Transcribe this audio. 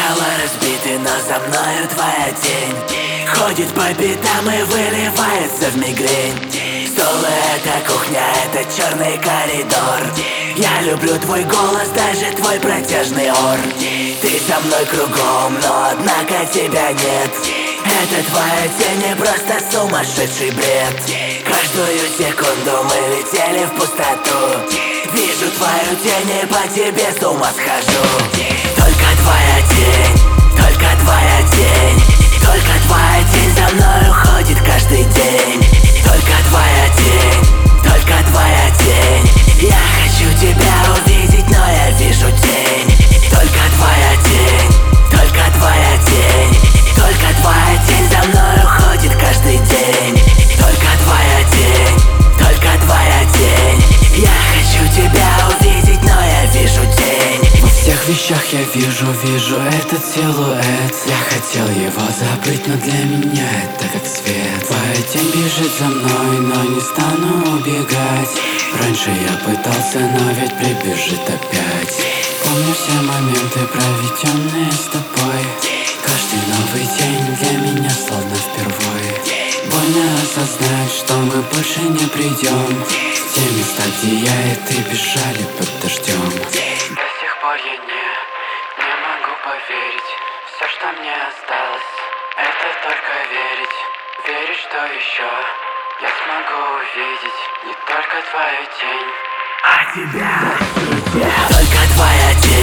Зеркало разбиты, но за мною твоя тень ходит по пятам и выливается в мигрень. Стол — это кухня, это черный коридор. Я люблю твой голос, даже твой протяжный ор. Ты со мной кругом, но однако тебя нет. Это твоя тень и просто сумасшедший бред. Каждую секунду мы летели в пустоту. Вижу твою тень и по тебе с ума схожу. Только твоя тень, только твоя тень. Только твоя тень за мною ходит каждый день. Только твоя тень, только твоя тень. Я хочу тебя увидеть, но я вижу тень. Только твоя тень, только твоя тень. Только твоя тень за мною ходит каждый день. Только твоя тень, только твоя тень. Я хочу тебя увидеть, но я вижу тень. Во всех вещах я вижу этот силуэт. Я хотел его забыть, но для меня это как свет. Твоя тень бежит за мной, но не стану убегать. Раньше я пытался, но ведь прибежит опять. Помню все моменты, проведенные с тобой. Каждый новый день для меня словно впервые. Больно осознать, что мы больше не придем в те места, где я и ты бежали под дождем. До сих пор я не могу поверить. Все, что мне осталось, это только верить. Верить, что еще я смогу увидеть не только твою тень, а тебя. Только твоя тень.